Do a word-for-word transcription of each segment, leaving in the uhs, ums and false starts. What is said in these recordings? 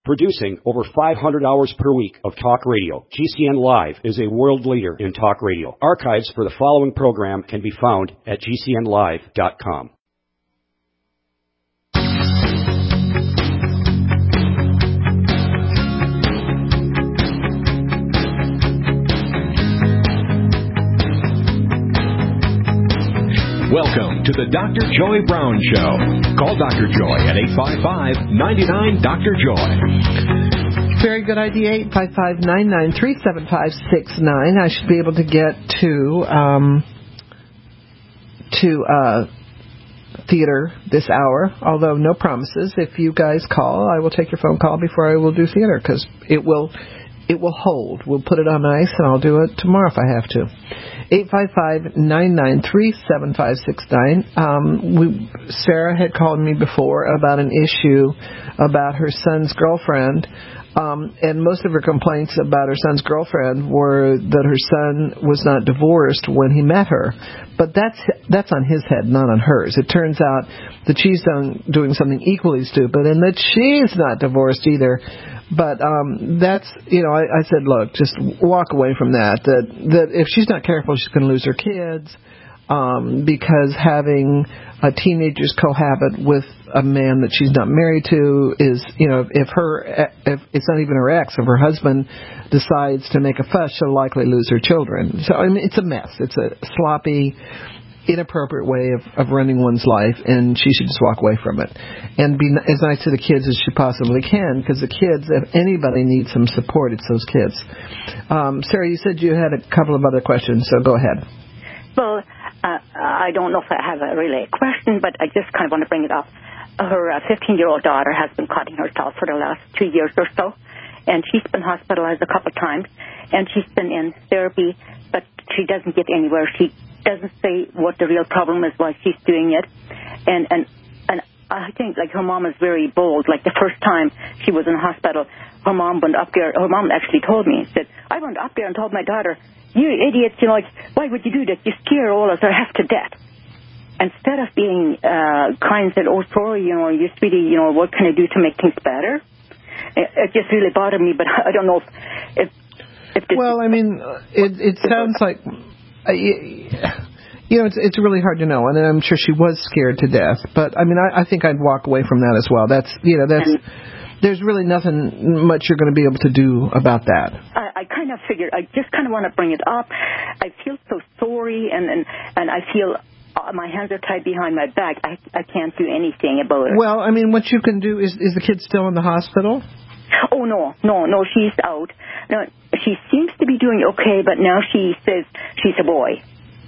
Producing over five hundred hours per week of talk radio, G C N Live is a world leader in talk radio. Archives for the following program can be found at G C N live dot com. Welcome to the Doctor Joy Brown Show. Call Doctor Joy at eight five five, nine nine, Doctor Joy. Very good idea, eight five five, nine nine three, seven five six nine. I should be able to get to um, to uh, theater this hour, although no promises. If you guys call, I will take your phone call before I will do theater, because it will it will hold. We'll put it on ice, and I'll do it tomorrow if I have to. eight five five, nine nine three, seven five six nine. Um, we, Sarah had called me before about an issue about her son's girlfriend, um, and most of her complaints about her son's girlfriend were that her son was not divorced when he met her. But that's that's on his head, not on hers. It turns out that she's done, doing something equally stupid, and that she's not divorced either. But um, that's, you know, I, I said, look, just walk away from that. That that if she's not careful, she's going to lose her kids, um, because having a teenagers cohabit with a man that she's not married to is, you know, if her, if it's not even her ex, if her husband decides to make a fuss, she'll likely lose her children. So, I mean, it's a mess. It's a sloppy, inappropriate way of, of running one's life, and she should just walk away from it and be as nice to the kids as she possibly can, because the kids, if anybody needs some support, it's those kids. Um, Sarah, you said you had a couple of other questions, so go ahead. Well, uh, I don't know if I have a really a question, but I just kind of want to bring it up. Her uh, fifteen-year-old daughter has been cutting herself for the last two years or so, and she's been hospitalized a couple of times, and she's been in therapy, but she doesn't get anywhere. She doesn't say what the real problem is while she's doing it. And and and I think, like, her mom is very bold. Like, the first time she was in the hospital, her mom went up there. Her mom actually told me, said, I went up there and told my daughter, you idiots, you know, like, why would you do this? You scare all of us half to death. Instead of being uh, kind and said, oh, sorry, you know, you sweetie, you know, what can I do to make things better? It, it just really bothered me, but I don't know if... if, if this well, I mean, it, it sounds like... Uh, you know, it's it's really hard to know, and I'm sure she was scared to death. But I mean, I, I think I'd walk away from that as well. That's you know, that's there's really nothing much you're going to be able to do about that. I, I kind of figured. I just kind of want to bring it up. I feel so sorry, and and, and I feel uh, my hands are tied behind my back. I I can't do anything about it. Well, I mean, what you can do is is the kid still in the hospital? Oh no, no, no, she's out. No, she seems to be doing okay, but now she says she's a boy.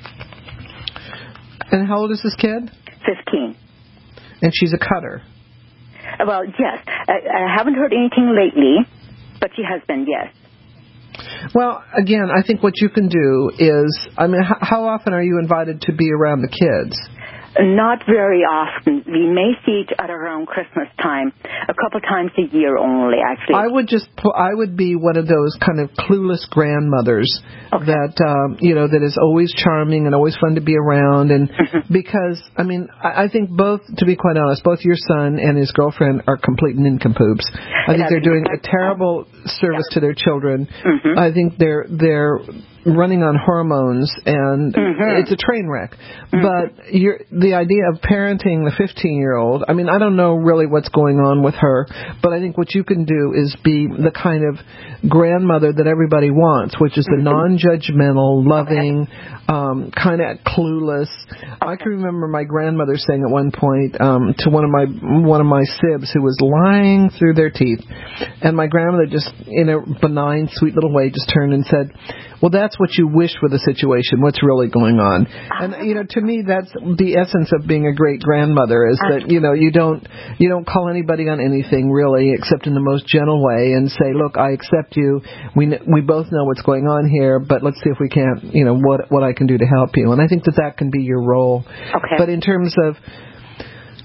And how old is this kid? Fifteen. And she's a cutter. Well, yes. I, I haven't heard anything lately, but she has been, yes. Well, again, I think what you can do is, I mean, how, how often are you invited to be around the kids? Not very often. We may see each other around Christmas time, a couple times a year only, actually. I would just, I would be one of those kind of clueless grandmothers okay. that, um, you know, that is always charming and always fun to be around. And mm-hmm. because, I mean, I, I think both, to be quite honest, both your son and his girlfriend are complete nincompoops. I think they're doing a terrible service yeah. to their children. Mm-hmm. I think they're, they're, running on hormones, and mm-hmm. it's a train wreck. Mm-hmm. But you're, the idea of parenting the fifteen-year-old, I mean, I don't know really what's going on with her, but I think what you can do is be the kind of grandmother that everybody wants, which is the non-judgmental, loving, um, kind of clueless. Okay. I can remember my grandmother saying at one point um, to one of my one of my sibs who was lying through their teeth, and my grandmother just, in a benign, sweet little way, just turned and said, well, that's what you wish for the situation. What's really going on? And, you know, to me, that's the essence of being a great grandmother, is that, you know, you don't you don't call anybody on anything, really, except in the most gentle way, and say, look, I accept you. We we both know what's going on here, but let's see if we can't, you know, what what I can do to help you. And I think that that can be your role. Okay. But in terms of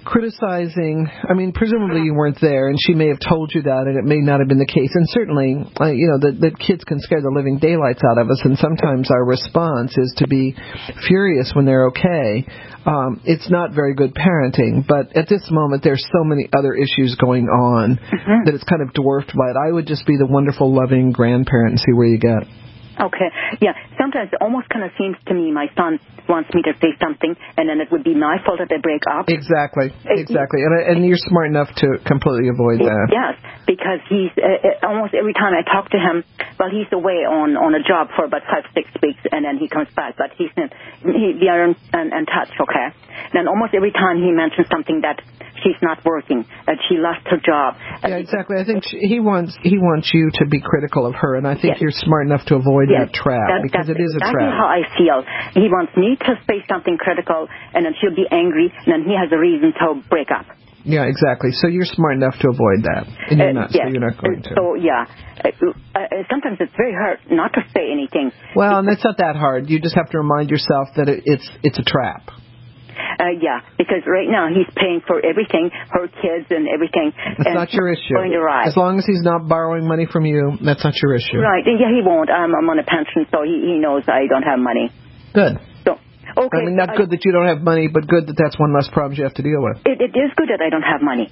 criticizing. I mean, presumably you weren't there, and she may have told you that, and it may not have been the case. And certainly, uh, you know, that that kids can scare the living daylights out of us, and sometimes our response is to be furious when they're okay. Um, it's not very good parenting, but at this moment, there's so many other issues going on mm-hmm. that it's kind of dwarfed by it. I would just be the wonderful, loving grandparent and see where you get. Okay. Yeah. Sometimes it almost kind of seems to me my son wants me to say something, and then it would be my fault that they break up. Exactly. Exactly. And, and you're smart enough to completely avoid that. Yes, because he's uh, almost every time I talk to him, well, he's away on, on a job for about five, six weeks, and then he comes back. But he's in, he, we are in, in, in touch, okay? And then almost every time he mentions something that she's not working, that she lost her job. Yeah, exactly. I think she, he wants he wants you to be critical of her, and I think yes. you're smart enough to avoid yes. that trap that, because it is a exactly trap. That's how I feel. He wants me to say something critical, and then she'll be angry, and then he has a reason to break up. Yeah, exactly. So you're smart enough to avoid that, and you're uh, not. Yes. So you're not going to. So yeah, uh, uh, sometimes it's very hard not to say anything. Well, and it's not that hard. You just have to remind yourself that it, it's it's a trap. Uh, yeah, because right now he's paying for everything, her kids and everything. That's and not your issue. Going to ride. As long as he's not borrowing money from you, that's not your issue. Right. Yeah, he won't. I'm, I'm on a pension, so he, he knows I don't have money. Good. So, okay. I mean, not I, good that you don't have money, but good that that's one less problem you have to deal with. It, it is good that I don't have money.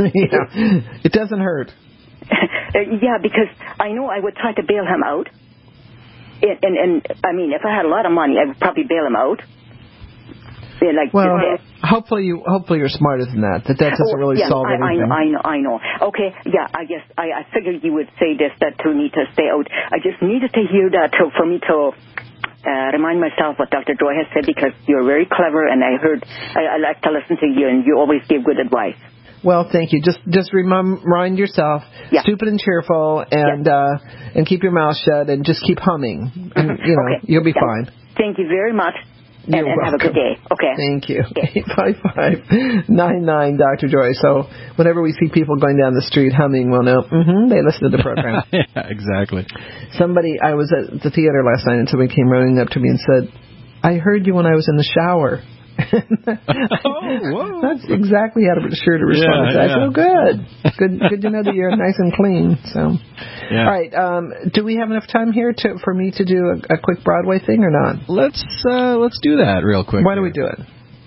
Yeah. It doesn't hurt. Yeah, because I know I would try to bail him out. And, and, and, I mean, if I had a lot of money, I would probably bail him out. Yeah, like well, just, hopefully you hopefully you're smarter than that. That that doesn't really yeah, solve I, anything. I know, I know, I know. Okay, yeah, I guess I, I figured you would say this, that to me to stay out. I just needed to hear that to, for me to uh, remind myself what Doctor Joy has said, because you're very clever, and I heard I, I like to listen to you, and you always give good advice. Well, thank you. Just just remind yourself, yeah. stupid and cheerful, and yeah. uh, and keep your mouth shut, and just keep humming. And, you know, okay. you'll be yeah. fine. Thank you very much. And, and have a good day. Okay. Thank you. Okay. eight five five, nine nine, Doctor Joy. So whenever we see people going down the street humming, we'll know, mm-hmm, they listen to the program. Yeah, exactly. Somebody, I was at the theater last night, and somebody came running up to me and said, I heard you when I was in the shower. Oh, whoa. That's exactly how to be sure to respond yeah, to that. yeah. So good. Good good to know that you're nice and clean. So, yeah. All right. Um, do we have enough time here to for me to do a, a quick Broadway thing or not? Let's uh, let's do that real quick. Why don't we do it?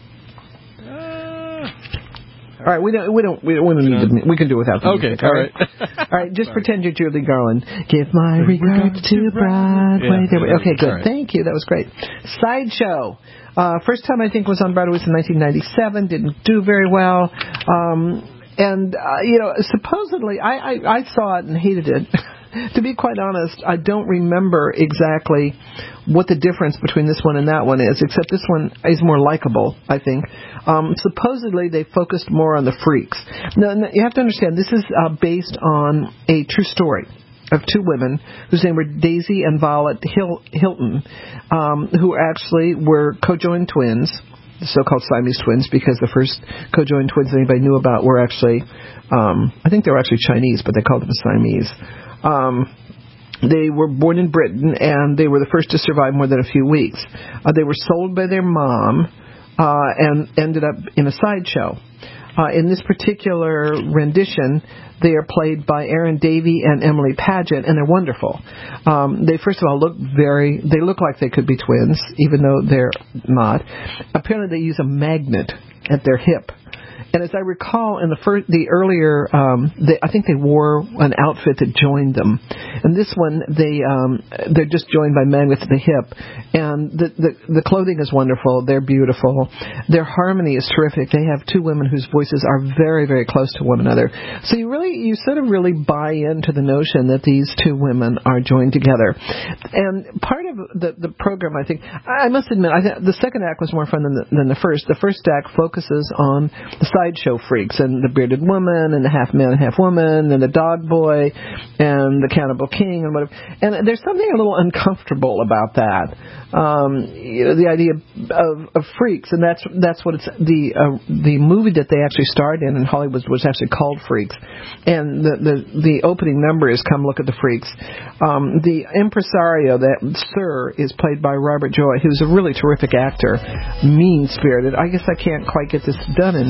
All right, we don't, we don't, we don't, we don't need to, we can do it without the okay, music. all right. All right, just pretend you're Julie Garland. Give my regards to Broadway. Yeah, there we, okay, good. right. Thank you. That was great. Sideshow. Uh, first time I think was on Broadway was in nineteen ninety-seven. Didn't do very well. Um, and, uh, you know, supposedly, I, I, I saw it and hated it. To be quite honest, I don't remember exactly what the difference between this one and that one is, except this one is more likable, I think. Um, supposedly, they focused more on the freaks. Now, you have to understand, this is uh, based on a true story of two women whose name were Daisy and Violet Hil- Hilton, um, who actually were conjoined twins, the so-called Siamese twins, because the first conjoined twins anybody knew about were actually, um, I think they were actually Chinese, but they called them Siamese. Um, they were born in Britain, and they were the first to survive more than a few weeks. Uh, they were sold by their mom uh, and ended up in a sideshow. Uh, in this particular rendition, they are played by Aaron Davey and Emily Paget, and they're wonderful. Um, they, first of all, look very, they look like they could be twins, even though they're not. Apparently, they use a magnet at their hip. And as I recall, in the first, the earlier, um, they, I think they wore an outfit that joined them. And this one, they um, they're just joined by magnets at the hip. And the, the the clothing is wonderful. They're beautiful. Their harmony is terrific. They have two women whose voices are very, very close to one another. So you really, you sort of really buy into the notion that these two women are joined together. And part of the the program, I think, I must admit, I th- the second act was more fun than the, than the first. The first act focuses on the sideshow freaks and the bearded woman and the half man, half woman and the dog boy and the cannibal king and whatever. And there's something a little uncomfortable about that. Um, you know, the idea of, of freaks, and that's that's what it's the uh, the movie that they actually starred in in Hollywood was actually called Freaks, and the the, the opening number is "Come Look at the Freaks." Um, the impresario, that Sir, is played by Robert Joy, who's a really terrific actor, mean spirited. I guess I can't quite get this done in one second.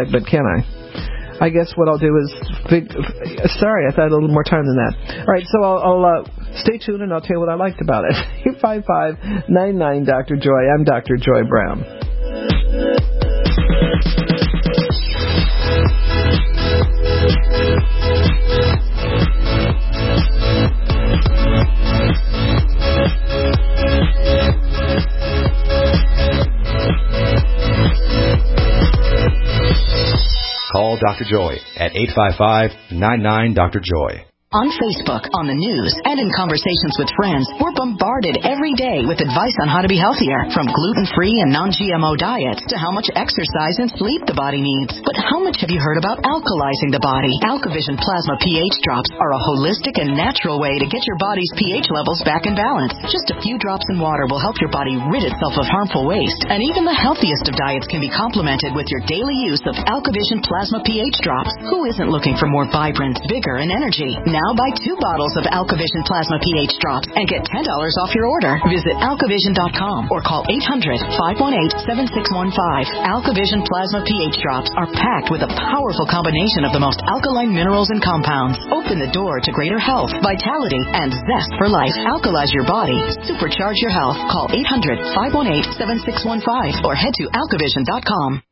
segment, can I? I guess what I'll do is... Big, sorry, I thought I had a little more time than that. All right, so I'll, I'll uh, stay tuned and I'll tell you what I liked about it. eight five five, nine nine, Doctor Joy. I'm Doctor Joy Brown. Call Doctor Joy at eight five five, nine nine, Doctor Joy. On Facebook, on the news, and in conversations with friends, we're bombarded every day with advice on how to be healthier, from gluten-free and non-G M O diets to how much exercise and sleep the body needs. But how much have you heard about alkalizing the body? AlkaVision Plasma pH drops are a holistic and natural way to get your body's pH levels back in balance. Just a few drops in water will help your body rid itself of harmful waste, and even the healthiest of diets can be complemented with your daily use of AlkaVision Plasma pH drops. Who isn't looking for more vibrance, vigor, and energy? Now Now buy two bottles of AlkaVision Plasma pH drops and get ten dollars off your order. Visit alkavision dot com or call eight hundred, five one eight, seven six one five. AlkaVision Plasma pH drops are packed with a powerful combination of the most alkaline minerals and compounds. Open the door to greater health, vitality, and zest for life. Alkalize your body. Supercharge your health. Call eight hundred, five one eight, seven six one five or head to alkavision dot com.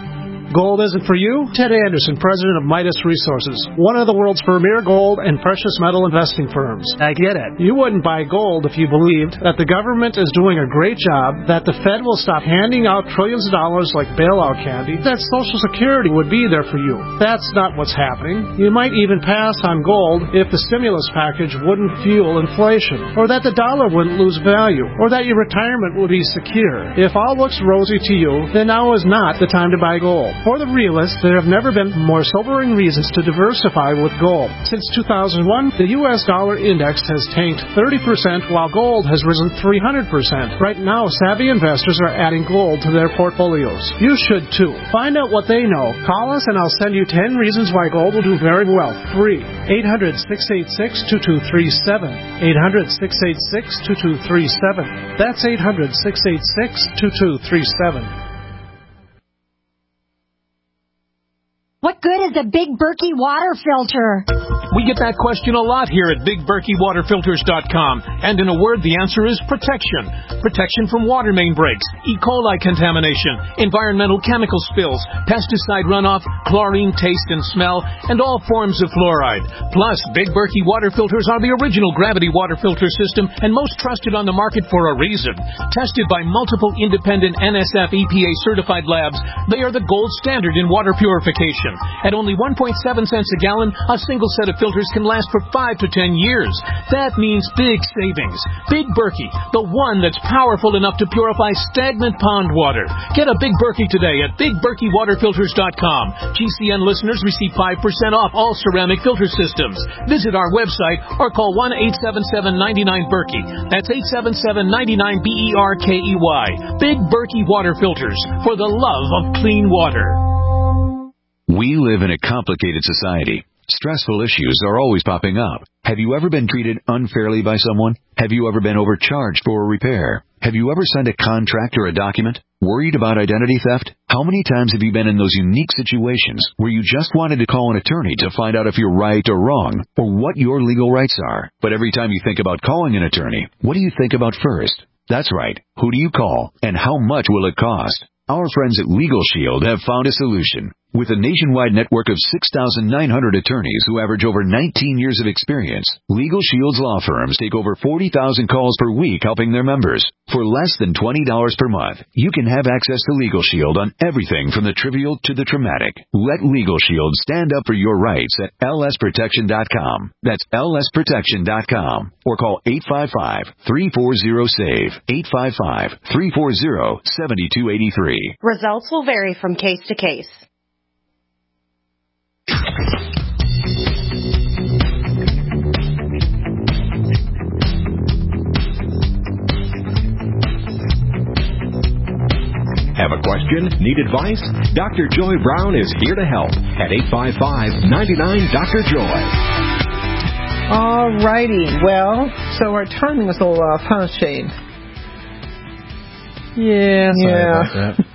Gold isn't for you? Ted Anderson, president of Midas Resources, one of the world's premier gold and precious metal investing firms. I get it. You wouldn't buy gold if you believed that the government is doing a great job, that the Fed will stop handing out trillions of dollars like bailout candy, that Social Security would be there for you. That's not what's happening. You might even pass on gold if the stimulus package wouldn't fuel inflation, or that the dollar wouldn't lose value, or that your retirement would be secure. If all looks rosy to you, then now is not the time to buy gold. For the realists, there have never been more sobering reasons to diversify with gold. Since two thousand one, the U S dollar index has tanked thirty percent while gold has risen three hundred percent. Right now, savvy investors are adding gold to their portfolios. You should too. Find out what they know. Call us and I'll send you ten reasons why gold will do very well. Free. eight hundred, six eight six, two two three seven. eight hundred, six eight six, two two three seven. That's eight hundred, six eight six, two two three seven. What good is a Big Berkey water filter? We get that question a lot here at big berkey water filters dot com. And in a word, the answer is protection. Protection from water main breaks, E. coli contamination, environmental chemical spills, pesticide runoff, chlorine taste and smell, and all forms of fluoride. Plus, Big Berkey water filters are the original gravity water filter system and most trusted on the market for a reason. Tested by multiple independent N S F E P A certified labs, they are the gold standard in water purification. At only one point seven cents a gallon, a single set of filters can last for five to ten years. That means big savings. Big Berkey, the one that's powerful enough to purify stagnant pond water. Get a Big Berkey today at big berkey water filters dot com. G C N listeners receive five percent off all ceramic filter systems. Visit our website or call one eight seven seven, nine nine, Berkey. That's eight seven seven, nine nine, B E R K E Y. Big Berkey water filters, for the love of clean water. We live in a complicated society. Stressful issues are always popping up. Have you ever been treated unfairly by someone? Have you ever been overcharged for a repair? Have you ever signed a contract or a document? Worried about identity theft? How many times have you been in those unique situations where you just wanted to call an attorney to find out if you're right or wrong, or what your legal rights are? But every time you think about calling an attorney, what do you think about first? That's right. Who do you call, and how much will it cost? Our friends at Legal Shield have found a solution. With a nationwide network of six thousand nine hundred attorneys who average over nineteen years of experience, Legal Shield's law firms take over forty thousand calls per week helping their members. For less than twenty dollars per month, you can have access to Legal Shield on everything from the trivial to the traumatic. Let Legal Shield stand up for your rights at L S protection dot com. That's L S protection dot com. Or call eight five five, three four zero, SAVE, eight five five, three four zero, seven two eight three. Results will vary from case to case. Have a question? Need advice? Doctor Joy Brown is here to help at eight five five, nine nine, Doctor Joy. All righty. Well, so our timing was a little off, huh, Shane? Yeah, sorry Yeah. about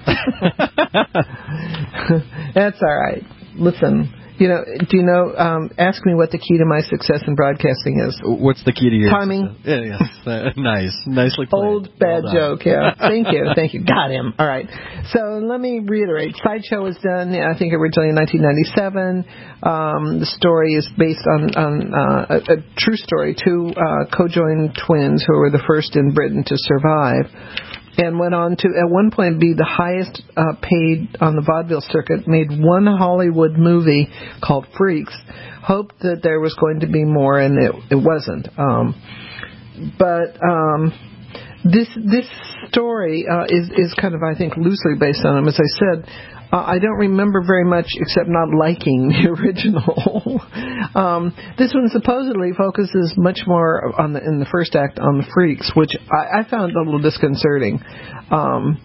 that. That's all right. Listen, you know, do you know, um, ask me what the key to my success in broadcasting is. What's the key to your timing? success? Yeah, yes. Uh, nice. Nicely played. Old bad well joke, yeah. Thank you. Thank you. Got him. All right. So let me reiterate. Sideshow was done, I think, originally in nineteen ninety-seven. Um, the story is based on, on uh, a, a true story. Two uh, co-joined twins who were the first in Britain to survive, and went on to, at one point, be the highest uh, paid on the vaudeville circuit, made one Hollywood movie called Freaks, hoped that there was going to be more, and it, it wasn't. Um, but um, this this story uh, is, is kind of, I think, loosely based on them. As I said, Uh, I don't remember very much except not liking the original. um, this one supposedly focuses much more on the, in the first act on the freaks, which I, I found a little disconcerting. Um,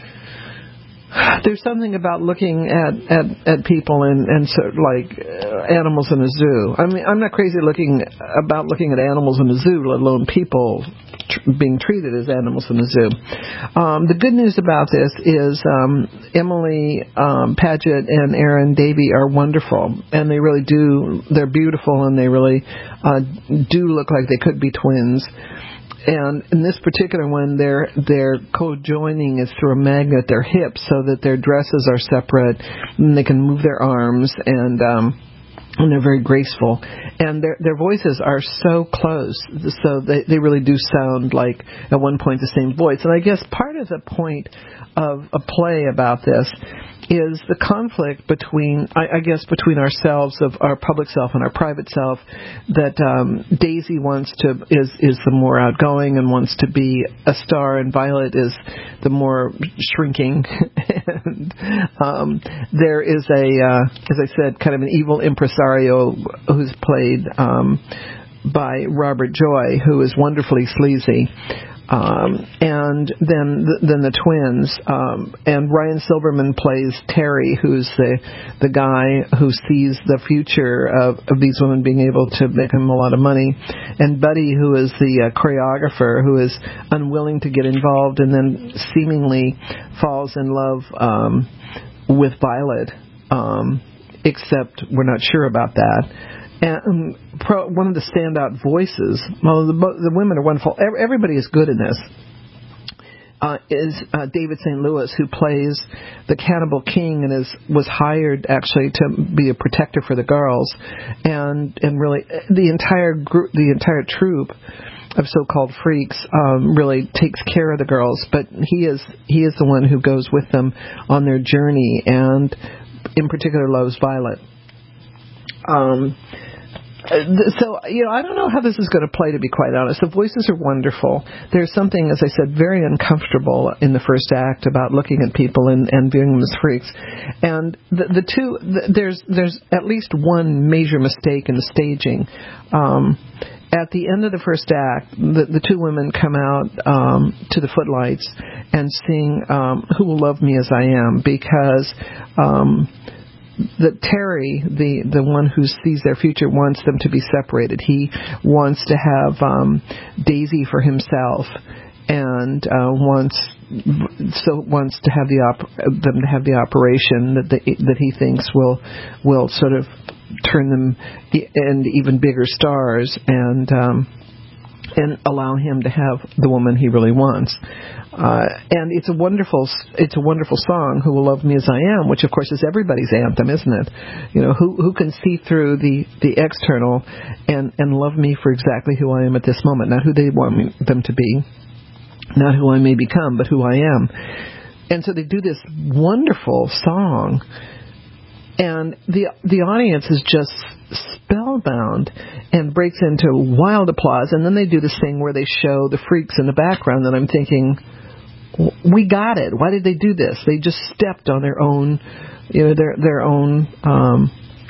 there's something about looking at, at, at people and, and sort of like uh, animals in a zoo. I mean, I'm not crazy looking about looking at animals in a zoo, let alone people tr- being treated as animals in a zoo. Um, the good news about this is um, Emily um, Paget and Aaron Davey are wonderful, and they really do. They're beautiful, and they really uh, do look like they could be twins. And in this particular one, their their co-joining is through a magnet at their hips, so that their dresses are separate, and they can move their arms, and um, and they're very graceful. And their their voices are so close, so they they really do sound like at one point the same voice. And I guess part of the point of a play about this is the conflict between, I, I guess, between ourselves, of our public self and our private self, that um, Daisy wants to, is, is the more outgoing and wants to be a star, and Violet is the more shrinking. and um, there is a, uh, as I said, kind of an evil impresario who's played um, by Robert Joy, who is wonderfully sleazy. Um, and then the, then the twins, um, and Ryan Silverman plays Terry, who's the the guy who sees the future of, of these women being able to make him a lot of money, and Buddy, who is the uh, choreographer, who is unwilling to get involved, and then seemingly falls in love um, with Violet, um, except we're not sure about that. And um, pro, one of the standout voices, well, the, the women are wonderful. Everybody is good in this. Uh, is uh, David Saint Louis, who plays the Cannibal King and is was hired actually to be a protector for the girls, and and really the entire group, the entire troupe of so-called freaks um, really takes care of the girls. But he is he is the one who goes with them on their journey, and in particular loves Violet. Um. So, you know, I don't know how this is going to play, to be quite honest. The voices are wonderful. There's something, as I said, very uncomfortable in the first act about looking at people and, and viewing them as freaks. And the, the two, the, there's there's at least one major mistake in the staging. Um, at the end of the first act, the, the two women come out um, to the footlights and sing um, Who Will Love Me As I Am, because... Um, that Terry, the, the one who sees their future, wants them to be separated. He wants to have um, Daisy for himself, and uh, wants so wants to have the op- them to have the operation that the, that he thinks will will sort of turn them into even bigger stars, and um, and allow him to have the woman he really wants. Uh, and it's a wonderful, it's a wonderful song, Who Will Love Me As I Am, which of course is everybody's anthem, isn't it? You know, who who can see through the, the external and, and love me for exactly who I am at this moment, not who they want me, them to be, not who I may become, but who I am. And so they do this wonderful song, and the the audience is just spellbound and breaks into wild applause. And then they do this thing where they show the freaks in the background, and I'm thinking, we got it. Why did they do this? They just stepped on their own, you know, their their own um,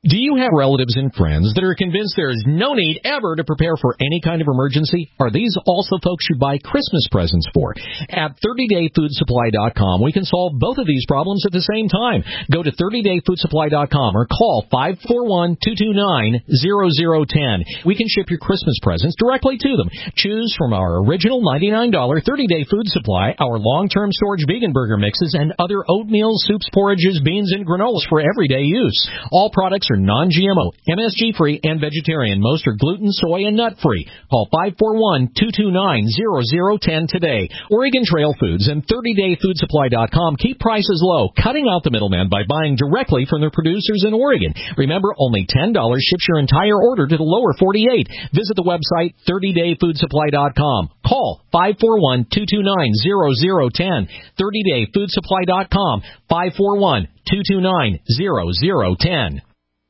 Do you have relatives and friends that are convinced there is no need ever to prepare for any kind of emergency? Are these also folks you buy Christmas presents for? At thirty day food supply dot com, we can solve both of these problems at the same time. Go to thirty day food supply dot com or call five four one, two two nine, zero zero one zero. We can ship your Christmas presents directly to them. Choose from our original ninety-nine dollars thirty day food supply, our long-term storage vegan burger mixes, and other oatmeal, soups, porridges, beans, and granolas for everyday use. All products are non-G M O, M S G-free, and vegetarian. Most are gluten, soy, and nut-free. Call five four one, two two nine, zero zero one zero today. Oregon Trail Foods and thirty day food supply dot com keep prices low, cutting out the middleman by buying directly from their producers in Oregon. Remember, only ten dollars ships your entire order to the lower forty-eight. Visit the website thirty day food supply dot com. Call five four one, two two nine, zero zero one zero. thirty day food supply dot com, five four one, two two nine, zero zero one zero.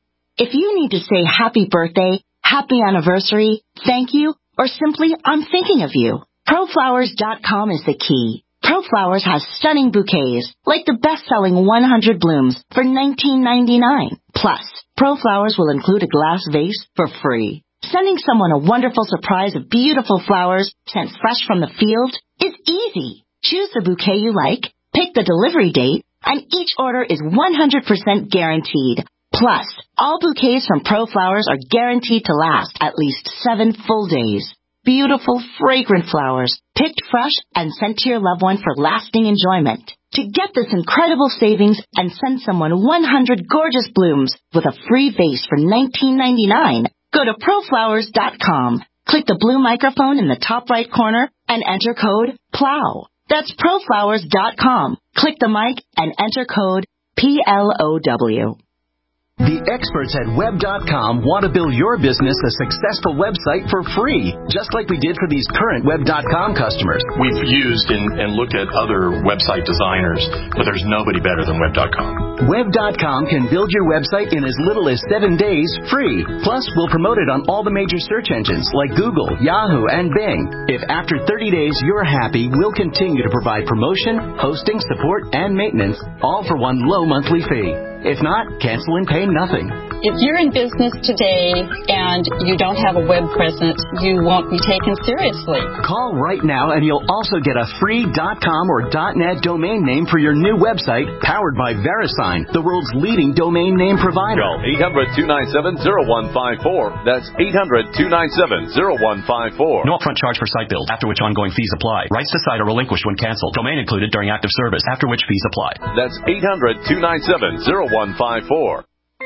If you need to say happy birthday, happy anniversary, thank you, or simply I'm thinking of you, pro flowers dot com is the key. ProFlowers has stunning bouquets, like the best-selling one hundred blooms for nineteen ninety-nine. Plus, ProFlowers will include a glass vase for free. Sending someone a wonderful surprise of beautiful flowers sent fresh from the field is easy. Choose the bouquet you like, pick the delivery date, and each order is one hundred percent guaranteed. Plus, all bouquets from ProFlowers are guaranteed to last at least seven full days. Beautiful, fragrant flowers, picked fresh and sent to your loved one for lasting enjoyment. To get this incredible savings and send someone one hundred gorgeous blooms with a free vase for nineteen ninety-nine, go to pro flowers dot com. Click the blue microphone in the top right corner and enter code PLOW. That's pro flowers dot com. Click the mic and enter code P L O W. The experts at web dot com want to build your business a successful website for free, just like we did for these current web dot com customers. We've used and, and looked at other website designers, but there's nobody better than web dot com. web dot com can build your website in as little as seven days free. Plus, we'll promote it on all the major search engines like Google, Yahoo, and Bing. If after thirty days you're happy, we'll continue to provide promotion, hosting, support, and maintenance, all for one low monthly fee. If not, cancel and pay nothing. If you're in business today and you don't have a web presence, you won't be taken seriously. Call right now and you'll also get a free .com or .net domain name for your new website, powered by VeriSign, the world's leading domain name provider. Call eight hundred, two nine seven, zero one five four. That's eight hundred, two nine seven, zero one five four. No upfront charge for site build, after which ongoing fees apply. Rights to site are relinquished when canceled. Domain included during active service, after which fees apply. That's eight hundred, two nine seven, zero one five four.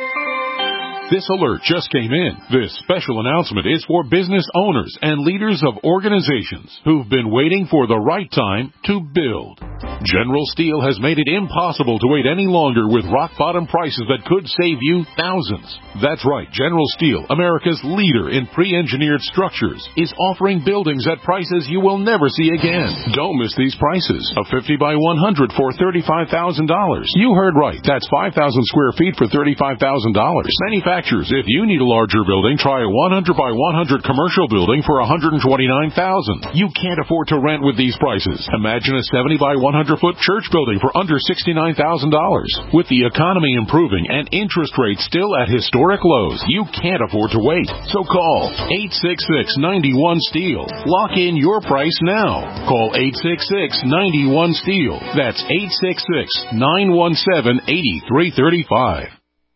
This alert just came in. This special announcement is for business owners and leaders of organizations who've been waiting for the right time to build. General Steel has made it impossible to wait any longer with rock-bottom prices that could save you thousands. That's right, General Steel, America's leader in pre-engineered structures, is offering buildings at prices you will never see again. Don't miss these prices. A fifty by one hundred for thirty-five thousand dollars. You heard right. That's five thousand square feet for thirty-five thousand dollars. Manufacturers, if you need a larger building, try a one hundred by one hundred commercial building for one hundred twenty-nine thousand dollars. You can't afford to rent with these prices. Imagine a seventy by one hundred foot church building for under sixty-nine thousand dollars. With the economy improving and interest rates still at historic lows, you can't afford to wait. So call eight six six, nine one, STEEL. Lock in your price now. Call eight six six, nine one, STEEL. That's eight six six, nine one seven, eight three three five.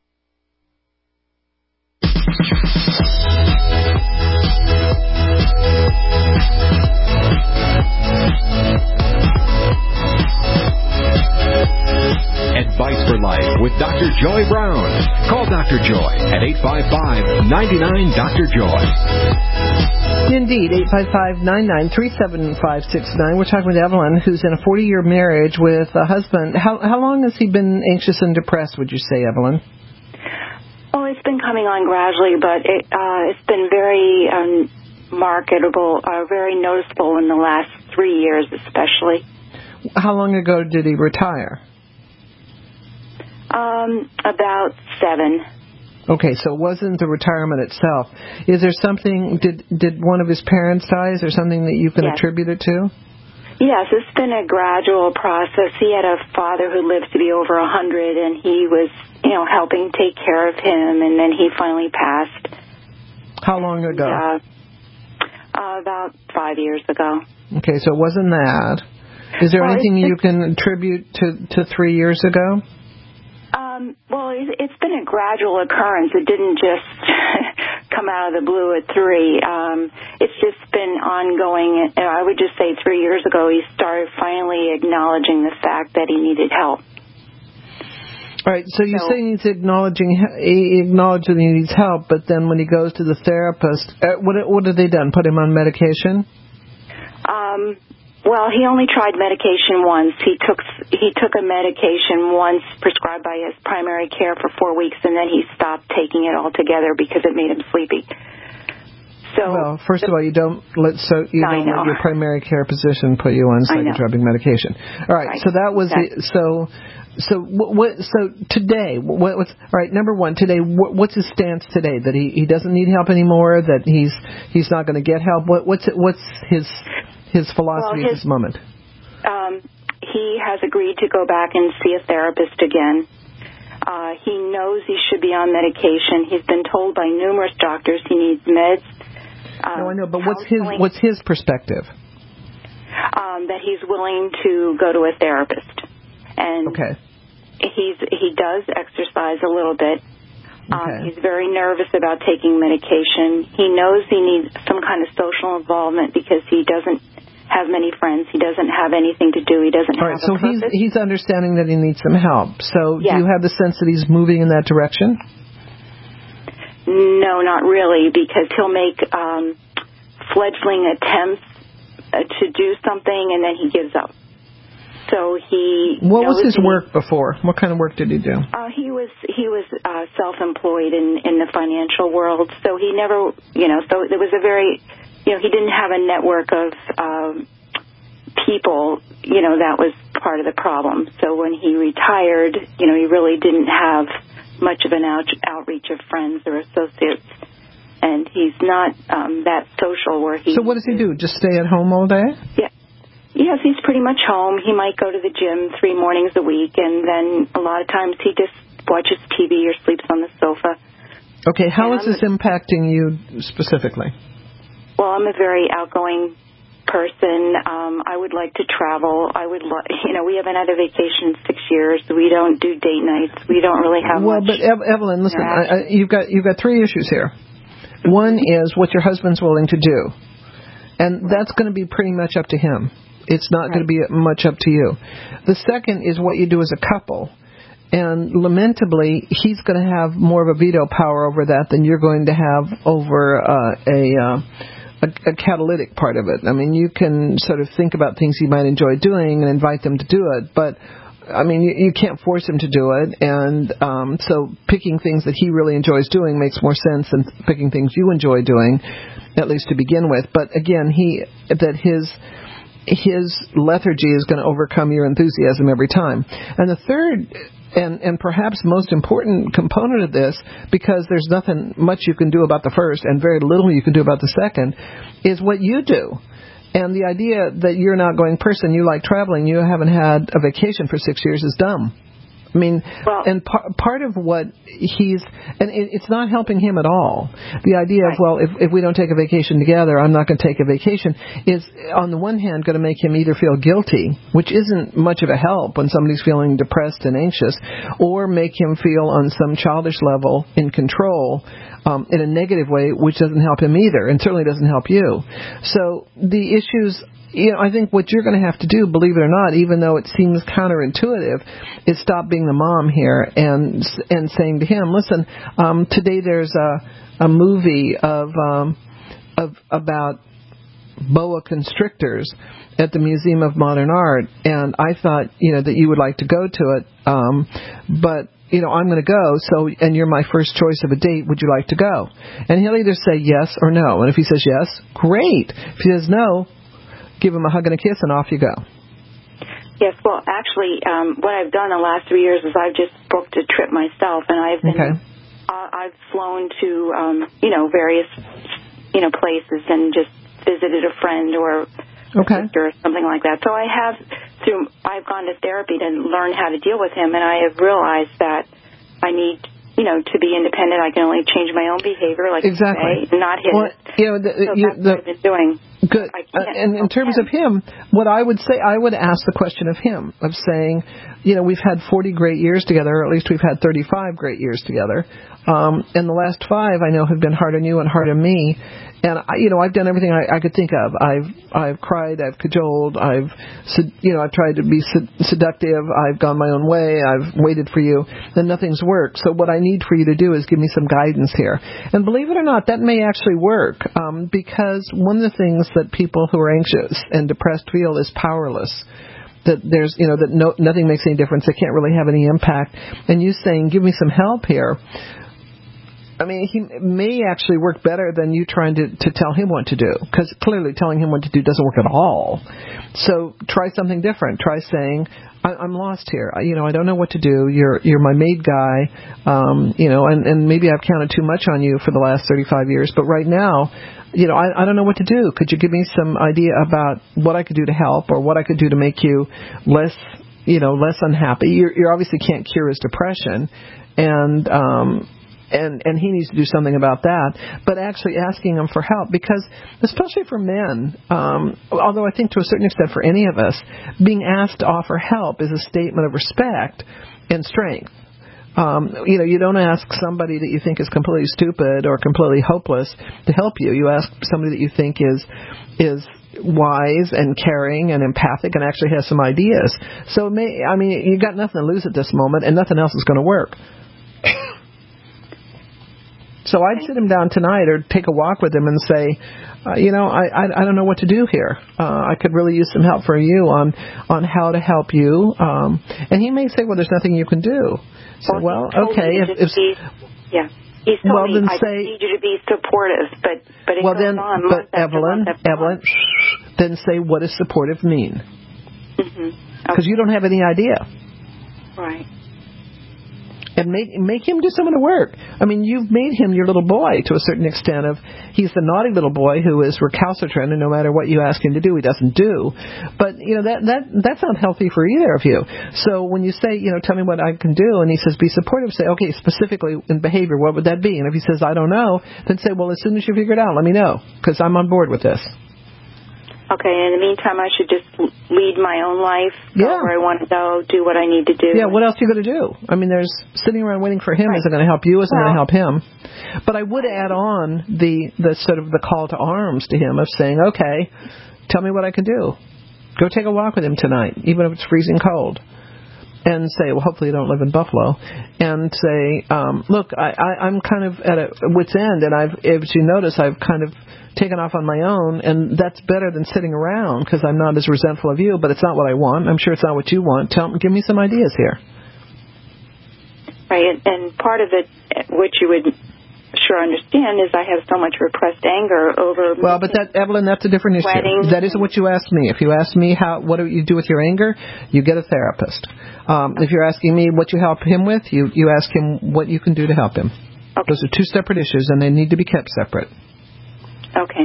Advice for Life with Doctor Joy Brown. Call Doctor Joy at eight five five, nine nine, Doctor Joy. Indeed, eight five five, nine nine, three seven five six nine. We're talking with Evelyn, who's in a forty-year marriage with a husband. How how long has he been anxious and depressed, would you say, Evelyn? Oh, it's been coming on gradually, but it, uh, it's been very um, marketable, uh, very noticeable in the last three years especially. How long ago did he retire? Um, about seven. Okay, so it wasn't the retirement itself. Is there something, did did one of his parents die? Is there something that you can yes. attribute it to? Yes, it's been a gradual process. He had a father who lived to be over a hundred, and he was you know, helping take care of him, and then he finally passed. How long ago? Uh, uh, about five years ago. Okay, so it wasn't that. Is there well, anything you can attribute to, to three years ago? Um, well, it's been a gradual occurrence. It didn't just come out of the blue at three. Um, it's just been ongoing. I would just say three years ago he started finally acknowledging the fact that he needed help. All right, so you're so, saying he's acknowledging he acknowledged that he needs help, but then when he goes to the therapist, uh, what what have they done? Put him on medication? Um, well, he only tried medication once. He took he took a medication once prescribed by his primary care for four weeks, and then he stopped taking it altogether because it made him sleepy. So, well, first of all, you don't let so you I don't know. let your primary care physician put you on psychotropic medication. All right, right. so that was exactly. the, so. So what? So today, what, what's all right? Number one, today, what, what's his stance today? That he, he doesn't need help anymore. That he's he's not going to get help. What, what's it, what's his his philosophy well, his, at this moment? Um, he has agreed to go back and see a therapist again. Uh, he knows he should be on medication. He's been told by numerous doctors he needs meds. Um, no, I know, but what's his what's his perspective? Um, that he's willing to go to a therapist. And okay. he's he does exercise a little bit. Um, okay. He's very nervous about taking medication. He knows he needs some kind of social involvement because he doesn't have many friends. He doesn't have anything to do. He doesn't All have right, a so purpose. he's he's understanding that he needs some help. So yes. do you have the sense that he's moving in that direction? No, not really, because he'll make um, fledgling attempts uh, to do something, and then he gives up. So he. What was his he, work before? What kind of work did he do? Uh, he was he was uh, self-employed in in the financial world. So he never, you know. So there was a very, you know, he didn't have a network of um, people. You know, that was part of the problem. So when he retired, you know, he really didn't have much of an out, outreach of friends or associates, and he's not um, that social where he. So what does he do? Just stay at home all day? Yeah. Yes, he's pretty much home. He might go to the gym three mornings a week, and then a lot of times he just watches T V or sleeps on the sofa. Okay, how and is this impacting you specifically? Well, I'm a very outgoing person. Um, I would like to travel. I would, lo- you know, we haven't had a vacation in six years. We don't do date nights. We don't really have well, much. Well, but Ev- Evelyn, listen, I, I, you've got you've got three issues here. One is what your husband's willing to do, and that's going to be pretty much up to him. It's not right. going to be much up to you. The second is what you do as a couple. And lamentably, he's going to have more of a veto power over that than you're going to have over uh, a, uh, a a catalytic part of it. I mean, you can sort of think about things he might enjoy doing and invite them to do it, but I mean, you, you can't force him to do it. And um, so picking things that he really enjoys doing makes more sense than picking things you enjoy doing, at least to begin with. But again, he that his his lethargy is going to overcome your enthusiasm every time. And the third, and, and perhaps most important component of this, because there's nothing much you can do about the first and very little you can do about the second, is what you do. And the idea that you're an outgoing person, you like traveling, you haven't had a vacation for six years is dumb. I mean, well, and par- part of what he's, and it, it's not helping him at all. The idea right. of, well, if, if we don't take a vacation together, I'm not going to take a vacation, is on the one hand going to make him either feel guilty, which isn't much of a help when somebody's feeling depressed and anxious, or make him feel on some childish level in control um, in a negative way, which doesn't help him either, and certainly doesn't help you. So the issues... You know, I think what you're going to have to do, believe it or not, even though it seems counterintuitive, is stop being the mom here and and saying to him, listen, um, today there's a a movie of um, of about boa constrictors at the Museum of Modern Art, and I thought, you know, that you would like to go to it, um, but you know, I'm going to go, so, and you're my first choice of a date, would you like to go? And he'll either say yes or no, and if he says yes, great. If he says no, give him a hug and a kiss, and off you go. Yes, well, actually, um, what I've done the last three years is I've just booked a trip myself, and I've been, okay. uh, I've flown to, um, you know, various, you know, places and just visited a friend or okay. a sister or something like that. So I have, through, I've gone to therapy to learn how to deal with him, and I have realized that I need, you know, to be independent. I can only change my own behavior, like exactly. you say, not his. Well, you know, the, so you, that's the, what I've been doing. Good. Uh, and in terms of him, what I would say, I would ask the question of him, of saying, you know, we've had forty great years together, or at least we've had thirty-five great years together. Um, and the last five, I know, have been hard on you and hard on me. And, I, you know, I've done everything I, I could think of. I've I've cried, I've cajoled, I've, you know, I've tried to be seductive, I've gone my own way, I've waited for you, and nothing's worked. So what I need for you to do is give me some guidance here. And believe it or not, that may actually work, um, because one of the things that people who are anxious and depressed feel is powerless. That there's, you know, that no, nothing makes any difference, they can't really have any impact. And you saying, give me some help here, I mean, he may actually work better than you trying to, to tell him what to do, because clearly telling him what to do doesn't work at all. So try something different. Try saying, I, I'm lost here. I, you know, I don't know what to do. You're you're my maid guy, um, you know, and, and maybe I've counted too much on you for the last thirty-five years, but right now, you know, I, I don't know what to do. Could you give me some idea about what I could do to help, or what I could do to make you less, you know, less unhappy? You you obviously can't cure his depression, and um And and he needs to do something about that, but actually asking him for help, because especially for men, um, although I think to a certain extent for any of us, being asked to offer help is a statement of respect and strength. Um, you know, you don't ask somebody that you think is completely stupid or completely hopeless to help you. You ask somebody that you think is is wise and caring and empathic and actually has some ideas. So, it may, I mean, you got nothing to lose at this moment, and nothing else is going to work. So I'd sit him down tonight or take a walk with him and say, uh, you know, I, I I don't know what to do here. Uh, I could really use some help from you on on how to help you. Um, and he may say, well, there's nothing you can do. So, well, well okay. If, if, be, yeah. He's told well, me, then I say, need you to be supportive, but, but it well, goes then, on but month after Evelyn, month after Evelyn, month. Then say, what does supportive mean? Because mm-hmm. okay. you don't have any idea. Right. And make make him do some of the work. I mean, you've made him your little boy to a certain extent. Of he's the naughty little boy who is recalcitrant, and no matter what you ask him to do, he doesn't do. But you know that that that's not healthy for either of you. So when you say, you know, tell me what I can do, and he says, be supportive. Say, okay, specifically in behavior, what would that be? And if he says, I don't know, then say, well, as soon as you figure it out, let me know, because I'm on board with this. Okay, in the meantime, I should just lead my own life, go yeah. where I want to go, do what I need to do. Yeah, what else are you going to do? I mean, there's sitting around waiting for him right. isn't going to help you, isn't well, going to help him. But I would add on the, the sort of the call to arms to him of saying, okay, tell me what I can do. Go take a walk with him tonight, even if it's freezing cold. And say, well, hopefully you don't live in Buffalo. And say, um, look, I, I, I'm kind of at a wit's end, and I've, as you notice, I've kind of taken off on my own, and that's better than sitting around because I'm not as resentful of you, but it's not what I want. I'm sure it's not what you want. Tell, give me some ideas here. Right, and, and part of it, which you would sure understand, is I have so much repressed anger over. Well, but that, Evelyn, that's a different issue. That isn't what you asked me. If you ask me how, what do you do with your anger, you get a therapist. Um, if you're asking me what you help him with, you, you ask him what you can do to help him. Okay. Those are two separate issues, and they need to be kept separate. Okay.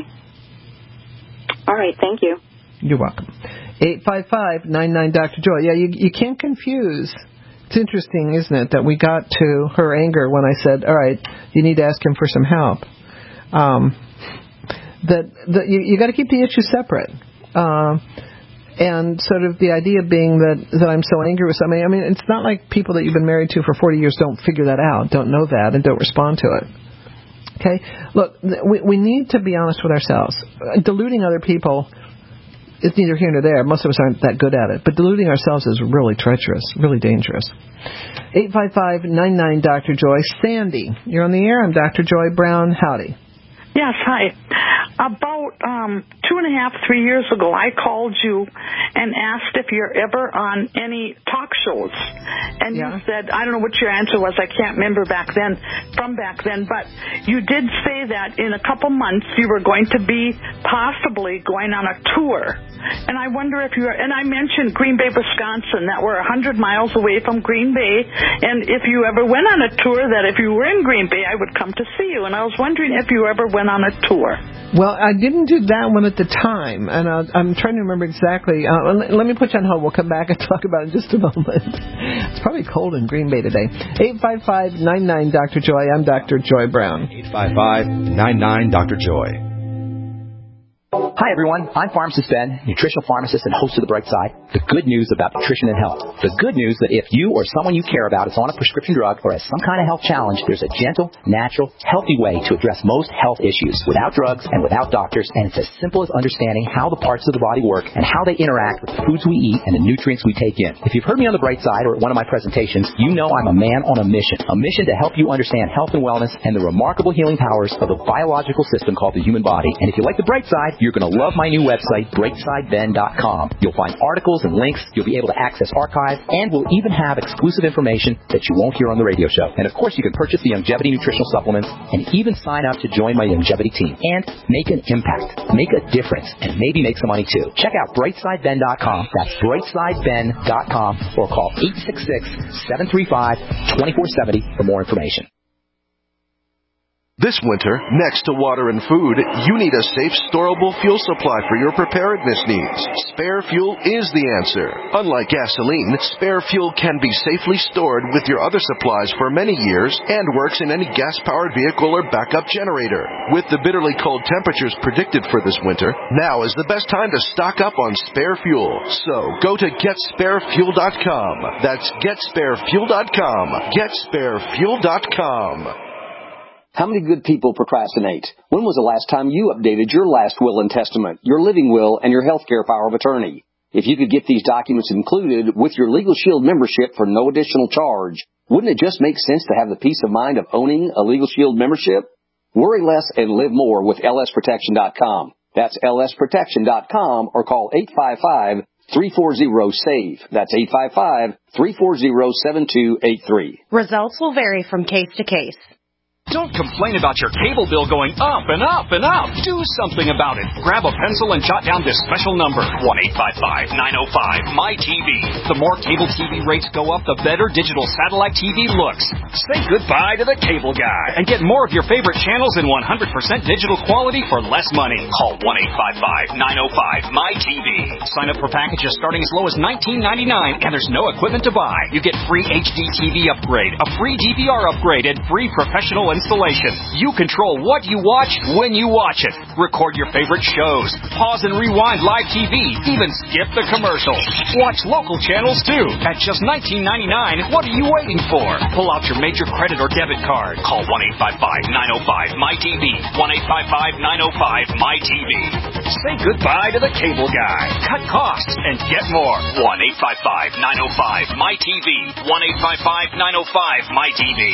All right, thank you. You're welcome. eight five five, nine nine, Doctor Joy. Yeah, you, you can't confuse. It's interesting, isn't it, that we got to her anger when I said, all right, you need to ask him for some help. Um, that, that you, you got to keep the issues separate. Uh, and sort of the idea being that, that I'm so angry with somebody. I mean, it's not like people that you've been married to for forty years don't figure that out, don't know that, and don't respond to it. Okay? Look, we, we need to be honest with ourselves. Deluding other people is neither here nor there. Most of us aren't that good at it. But deluding ourselves is really treacherous, really dangerous. eight five five, nine nine, Doctor Joy. Sandy, you're on the air. I'm Doctor Joy Brown. Howdy. Yes, hi. About um, two and a half, three years ago, I called you and asked if you're ever on any talk shows. And yeah. you said, I don't know what your answer was, I can't remember back then, from back then, but you did say that in a couple months you were going to be possibly going on a tour. And I wonder if you're, and I mentioned Green Bay, Wisconsin, that we're one hundred miles away from Green Bay, and if you ever went on a tour, that if you were in Green Bay, I would come to see you. And I was wondering if you ever went on a tour. Well, I didn't do that one at the time, and uh, I'm trying to remember exactly. Uh, let, let me put you on hold. We'll come back and talk about it in just a moment. It's probably cold in Green Bay today. eight five five, nine nine, Doctor Joy. I'm Doctor Joy Brown. eight five five, nine nine, Doctor Joy. Hi, everyone. I'm Pharmacist Ben, nutritional pharmacist and host of The Bright Side. The good news about nutrition and health. The good news that if you or someone you care about is on a prescription drug or has some kind of health challenge, there's a gentle, natural, healthy way to address most health issues without drugs and without doctors, and it's as simple as understanding how the parts of the body work and how they interact with the foods we eat and the nutrients we take in. If you've heard me on The Bright Side or at one of my presentations, you know I'm a man on a mission. A mission to help you understand health and wellness and the remarkable healing powers of the biological system called the human body. And if you like The Bright Side, you're going to love my new website, bright side ben dot com. You'll find articles and links. You'll be able to access archives, and we'll even have exclusive information that you won't hear on the radio show. And of course, you can purchase the Youngevity nutritional supplements and even sign up to join my Youngevity team and make an impact, make a difference, and maybe make some money too. Check out bright side ben dot com. That's bright side ben dot com, or call eight six six, seven three five, two four seven zero for more information. This winter, next to water and food, you need a safe, storable fuel supply for your preparedness needs. Spare Fuel is the answer. Unlike gasoline, Spare Fuel can be safely stored with your other supplies for many years and works in any gas-powered vehicle or backup generator. With the bitterly cold temperatures predicted for this winter, now is the best time to stock up on Spare Fuel. So, go to get spare fuel dot com. That's get spare fuel dot com. get spare fuel dot com. How many good people procrastinate? When was the last time you updated your last will and testament, your living will, and your health care power of attorney? If you could get these documents included with your Legal Shield membership for no additional charge, wouldn't it just make sense to have the peace of mind of owning a Legal Shield membership? Worry less and live more with L S protection dot com. That's L S protection dot com, or call eight five five, three four zero, SAVE. That's eight five five, three four zero, seven two eight three. Results will vary from case to case. Don't complain about your cable bill going up and up and up. Do something about it. Grab a pencil and jot down this special number, one eight five five, nine oh five, M Y T V. The more cable T V rates go up, the better digital satellite T V looks. Say goodbye to the cable guy and get more of your favorite channels in one hundred percent digital quality for less money. Call one eight five five, nine oh five, M Y T V. Sign up for packages starting as low as nineteen ninety-nine, and there's no equipment to buy. You get free H D T V upgrade, a free D V R upgrade, and free professional installation. You control what you watch when you watch it. Record your favorite shows. Pause and rewind live T V. Even skip the commercials. Watch local channels too. At just nineteen ninety-nine, what are you waiting for? Pull out your major credit or debit card. Call one eight five five, nine oh five, M Y T V. one eight five five, nine oh five, M Y T V. Say goodbye to the cable guy. Cut costs and get more. one eight five five, nine oh five, M Y T V. one eight five five, nine oh five, M Y T V.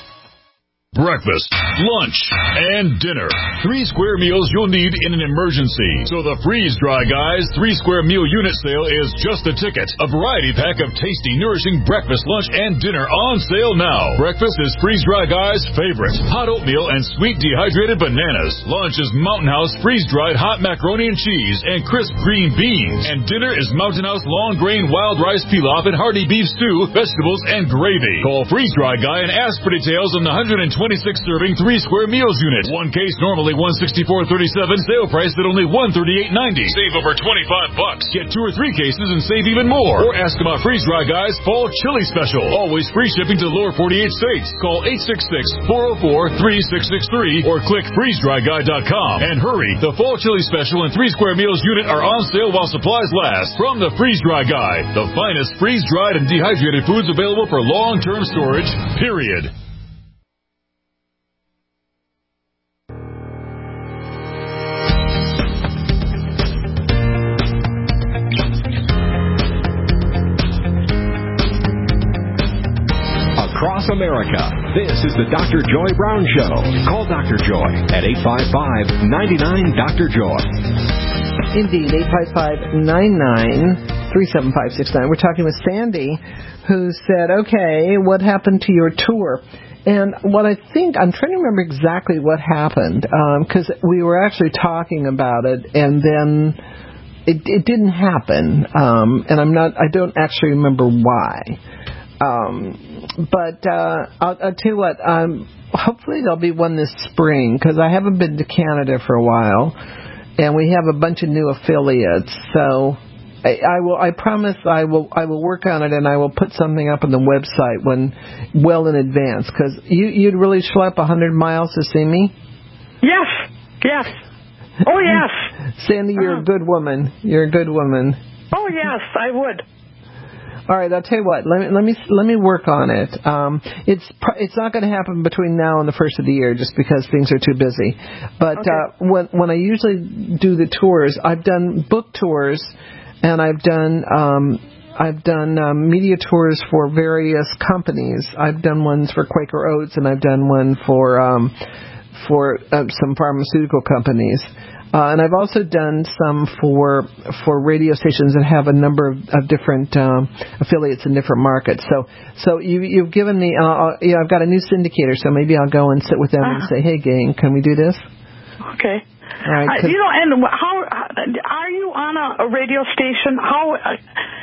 Breakfast, lunch, and dinner. Three square meals you'll need in an emergency. So the Freeze Dry Guys three square meal unit sale is just a ticket. A variety pack of tasty, nourishing breakfast, lunch, and dinner on sale now. Breakfast is Freeze Dry Guys' favorite. Hot oatmeal and sweet dehydrated bananas. Lunch is Mountain House freeze-dried hot macaroni and cheese and crisp green beans. And dinner is Mountain House long grain wild rice pilaf and hearty beef stew, vegetables, and gravy. Call Freeze Dry Guy and ask for details on the one hundred twenty-six serving three square meals unit. One case normally one sixty-four thirty-seven, sale price at only one thirty-eight ninety. Save over twenty-five bucks. Get two or three cases and save even more. Or ask about Freeze Dry Guys Fall Chili Special. Always free shipping to the lower forty-eight states. Call eight six six, four oh four, three six six three or click freeze dry guy dot com. And hurry, the Fall Chili Special and three square meals unit are on sale while supplies last. From the Freeze Dry Guy, the finest freeze-dried and dehydrated foods available for long-term storage, period. Across America, this is the Doctor Joy Brown Show. Call Doctor Joy at eight five five, nine nine, Doctor Joy. Indeed, eight five five, nine nine, three seven five six nine. We're talking with Sandy, who said, okay, what happened to your tour? And what I think, I'm trying to remember exactly what happened, because um, we were actually talking about it, and then it, it didn't happen, um, and I'm not, I don't actually remember why. Um, but uh, I'll, I'll tell you what. Um, hopefully there'll be one this spring because I haven't been to Canada for a while, and we have a bunch of new affiliates. So I, I will. I promise I will. I will work on it, and I will put something up on the website when well in advance. Because you you'd really schlep a hundred miles to see me. Yes. Yes. Oh yes. Sandy, you're uh-huh. a good woman. You're a good woman. Oh yes, I would. All right, I'll tell you what. Let me let me let me work on it. Um, it's it's not going to happen between now and the first of the year, just because things are too busy. But okay. uh, when when I usually do the tours, I've done book tours, and I've done um, I've done um, media tours for various companies. I've done ones for Quaker Oats, and I've done one for um, for uh, some pharmaceutical companies. Uh, and I've also done some for for radio stations that have a number of, of different um, affiliates in different markets. So so you, you've given me, uh, yeah, I've got a new syndicator, so maybe I'll go and sit with them uh, and say, hey, gang, can we do this? Okay. All right. Uh, you know, and how are you on a, a radio station? How uh,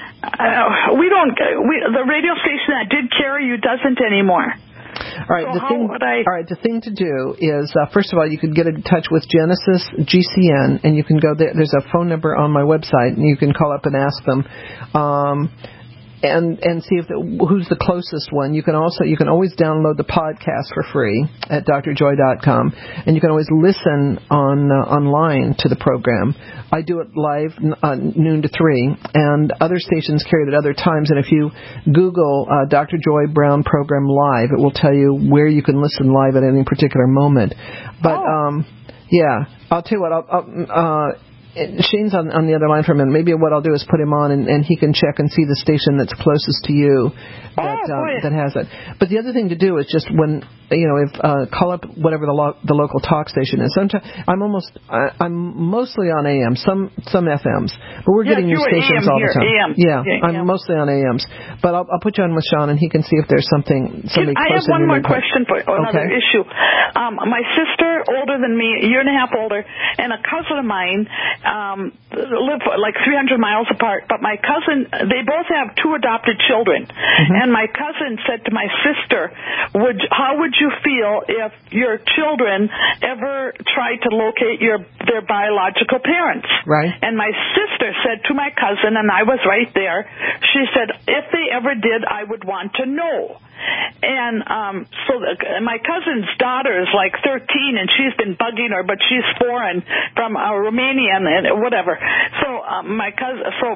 uh, we don't we the radio station that did carry you doesn't anymore. All right, so the thing. I... All right, the thing to do is, uh, first of all, you could get in touch with Genesis G C N, and you can go there. There's a phone number on my website, and you can call up and ask them, um, and and see if the, who's the closest one. You can also you can always download the podcast for free at d r joy dot com, and you can always listen on uh, online to the program. I do it live uh, noon to three, and other stations carry it at other times. And if you Google uh, Doctor Joy Brown Program Live, it will tell you where you can listen live at any particular moment. But, oh. um, yeah, I'll tell you what, I'll, I'll, uh, Shane's on, on the other line for a minute. Maybe what I'll do is put him on, and, and he can check and see the station that's closest to you that oh, uh, that has it. But the other thing to do is just when you know, if uh, call up whatever the lo- the local talk station is. Sometimes I'm almost I, I'm mostly on A M, some some F Ms, but we're yes, getting new stations all here, the time. A M. Yeah, yeah, I'm mostly on A Ms, but I'll, I'll put you on with Sean, and he can see if there's something somebody I close have one in more your question for another okay. issue. Um, my sister, older than me, a year and a half older, and a cousin of mine um, live like three hundred miles apart. But my cousin, they both have two adopted children, mm-hmm. and my cousin said to my sister, "Would how would you feel if your children ever tried to locate your their biological parents?" Right. And my sister said to my cousin, and I was right there, she said, "If they ever did, I would want to know." And um, so the, my cousin's daughter is like thirteen, and she's been bugging her, but she's foreign from uh, Romania and, and whatever. So um, my cousin, so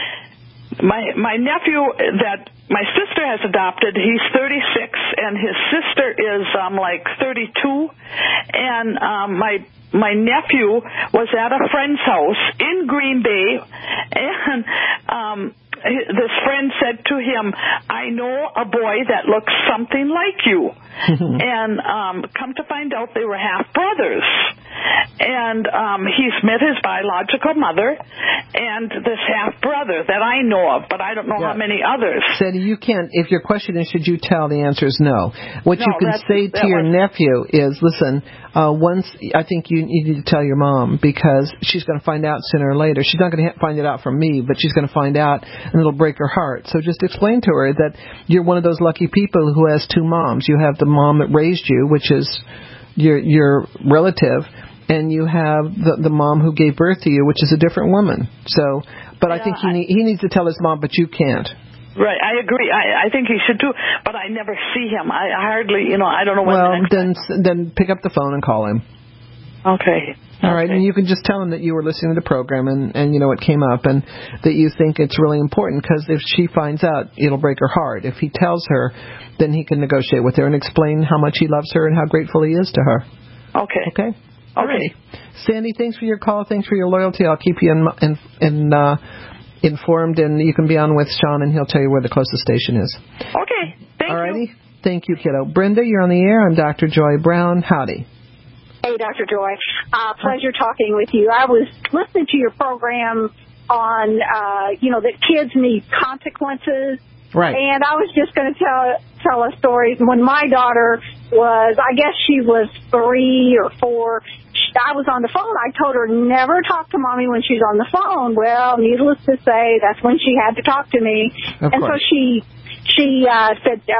my my nephew that my sister has adopted, he's thirty-six, and his sister is um, like thirty-two, and um, my my nephew was at a friend's house in Green Bay, and um, this friend said to him, "I know a boy that looks something like you." And um, come to find out, they were half brothers. And um, he's met his biological mother and this half brother that I know of, but I don't know yeah. how many others. Sandy, you can't. If your question is, should you tell? The answer is no. What no, you can say to your was... nephew is, listen. Uh, once I think you, you need to tell your mom, because she's going to find out sooner or later. She's not going to find it out from me, but she's going to find out, and it'll break her heart. So just explain to her that you're one of those lucky people who has two moms. You have the mom that raised you, which is your your relative, and you have the the mom who gave birth to you, which is a different woman. So, but yeah, I think he need, he needs to tell his mom, but you can't. Right, I agree. I, I think he should too, but I never see him. I hardly, you know, I don't know when. Well, the next then then pick up the phone and call him. Okay. All right, okay. And you can just tell him that you were listening to the program and, and you know it came up and that you think it's really important, because if she finds out, it'll break her heart. If he tells her, then he can negotiate with her and explain how much he loves her and how grateful he is to her. Okay. Okay. All right. Sandy, thanks for your call. Thanks for your loyalty. I'll keep you in in, in uh, informed, and you can be on with Sean, and he'll tell you where the closest station is. Okay. Thank All righty. you. Thank you, kiddo. Brenda, you're on the air. I'm Doctor Joy Brown. Howdy. Hey, Doctor Joy. Uh, pleasure talking with you. I was listening to your program on, uh, you know, that kids need consequences. Right. And I was just going to tell tell a story. When my daughter was, I guess she was three or four, I was on the phone. I told her never talk to Mommy when she's on the phone. Well, needless to say, that's when she had to talk to me. Of and course. so she she uh, said, um,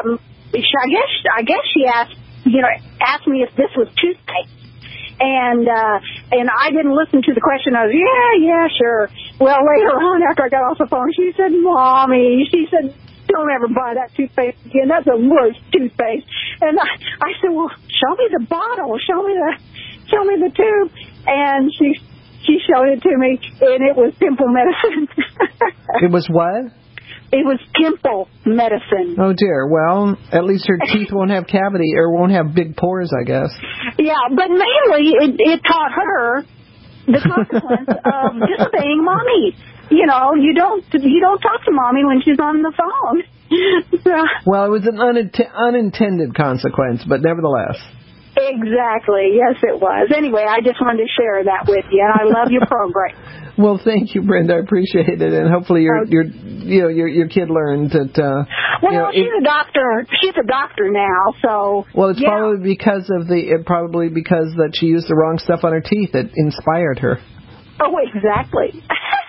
I guess I guess she asked, you know, asked me if this was toothpaste. And uh, and I didn't listen to the question. I was, yeah, yeah, sure. Well, later on, after I got off the phone, she said, Mommy, she said, don't ever buy that toothpaste again. That's the worst toothpaste. And I, I said, well, show me the bottle. Show me the, show me the tube. And she she showed it to me, and it was pimple medicine. It was what? It was pimple medicine. Oh, dear. Well, at least her teeth won't have cavity or won't have big pores, I guess. Yeah, but mainly it, it taught her the consequence of disobeying Mommy. You know, you don't you don't talk to Mommy when she's on the phone. Well, it was an unint- unintended consequence, but nevertheless. Exactly. Yes, it was. Anyway, I just wanted to share that with you, and I love your program. Well, thank you, Brenda. I appreciate it, and hopefully your your you know your your kid learned that. Uh, well, you know, she's it, a doctor. She's a doctor now, so. Well, it's yeah. probably because of the it probably because that she used the wrong stuff on her teeth that inspired her. Oh, exactly.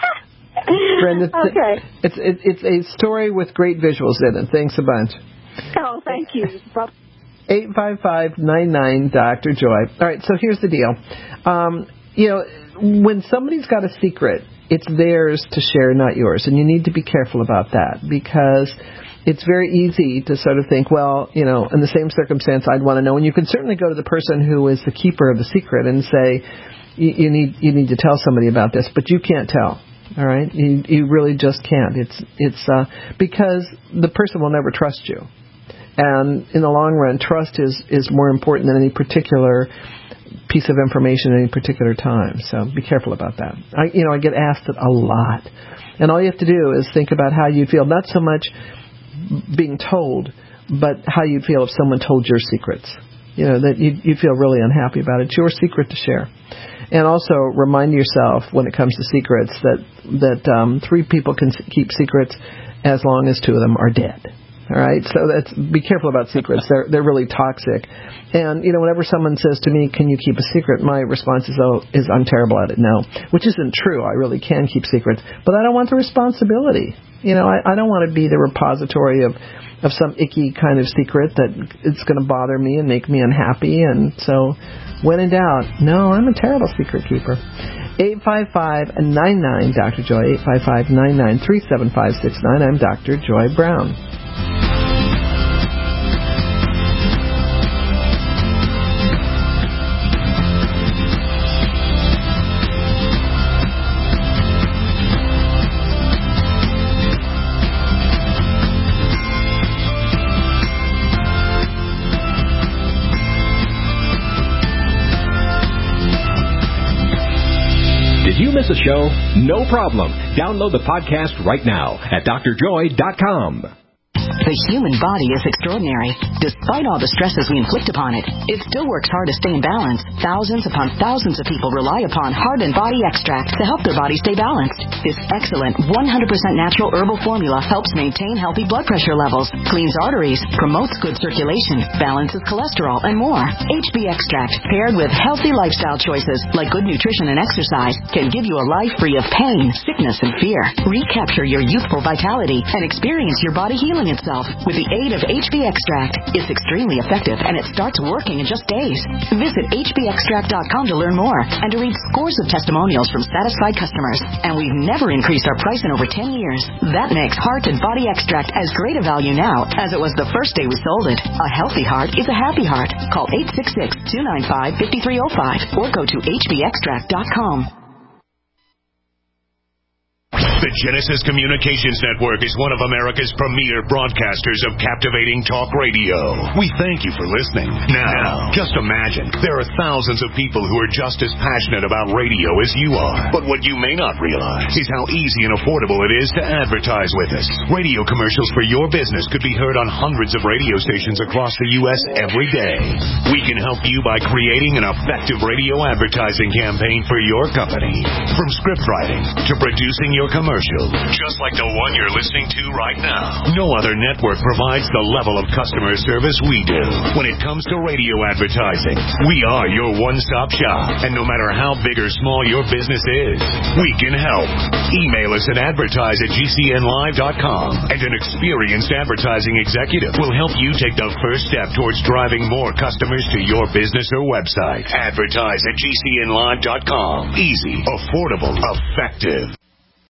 Brenda, okay. It's it, it's a story with great visuals in it. Thanks a bunch. Oh, thank you. eight five five, nine nine, Doctor Joy. All right, so here's the deal. Um, you know, when somebody's got a secret, it's theirs to share, not yours. And you need to be careful about that because it's very easy to sort of think, well, you know, in the same circumstance, I'd want to know. And you can certainly go to the person who is the keeper of the secret and say, you, you need you need to tell somebody about this, but you can't tell. All right? You, you really just can't. It's, it's uh, because the person will never trust you. And in the long run, trust is, is more important than any particular piece of information at any particular time. So be careful about that. I, you know, I get asked it a lot. And all you have to do is think about how you feel, not so much being told, but how you'd feel if someone told your secrets. You know, that you you feel really unhappy about it. It's your secret to share. And also remind yourself when it comes to secrets that, that um, three people can keep secrets as long as two of them are dead. All right, so that's be careful about secrets. They're they're really toxic. And you know, whenever someone says to me, "Can you keep a secret?" my response is, "Oh, is I'm terrible at it." No, which isn't true. I really can keep secrets, but I don't want the responsibility. You know, I, I don't want to be the repository of of some icky kind of secret that it's going to bother me and make me unhappy. And so, when in doubt, no, I'm a terrible secret keeper. eight five five, nine nine, Doctor Joy, eight five five, nine nine, three seven five six nine. I'm Doctor Joy Brown. Miss a show? No problem. Download the podcast right now at d r joy dot com. The human body is extraordinary. Despite all the stresses we inflict upon it, it still works hard to stay in balance. Thousands upon thousands of people rely upon Heart and Body Extract to help their body stay balanced. This excellent one hundred percent natural herbal formula helps maintain healthy blood pressure levels, cleans arteries, promotes good circulation, balances cholesterol, and more. H B Extract, paired with healthy lifestyle choices like good nutrition and exercise, can give you a life free of pain, sickness, and fear. Recapture your youthful vitality and experience your body healing itself with the aid of H B Extract. It's extremely effective and it starts working in just days. Visit H B extract dot com to learn more and to read scores of testimonials from satisfied customers. And we've never increased our price in over ten years. That makes Heart and Body Extract as great a value now as it was the first day we sold it. A healthy heart is a happy heart. Call eight six six, two nine five, five three zero five or go to H B extract dot com. The Genesis Communications Network is one of America's premier broadcasters of captivating talk radio. We thank you for listening. Now, just imagine, there are thousands of people who are just as passionate about radio as you are. But what you may not realize is how easy and affordable it is to advertise with us. Radio commercials for your business could be heard on hundreds of radio stations across the U S every day. We can help you by creating an effective radio advertising campaign for your company. From script writing to producing your commercials, commercial, just like the one you're listening to right now. No other network provides the level of customer service we do. When it comes to radio advertising, we are your one-stop shop. And no matter how big or small your business is, we can help. Email us at advertise at g c n live dot com, and an experienced advertising executive will help you take the first step towards driving more customers to your business or website. Advertise at g c n live dot com. Easy, affordable, effective.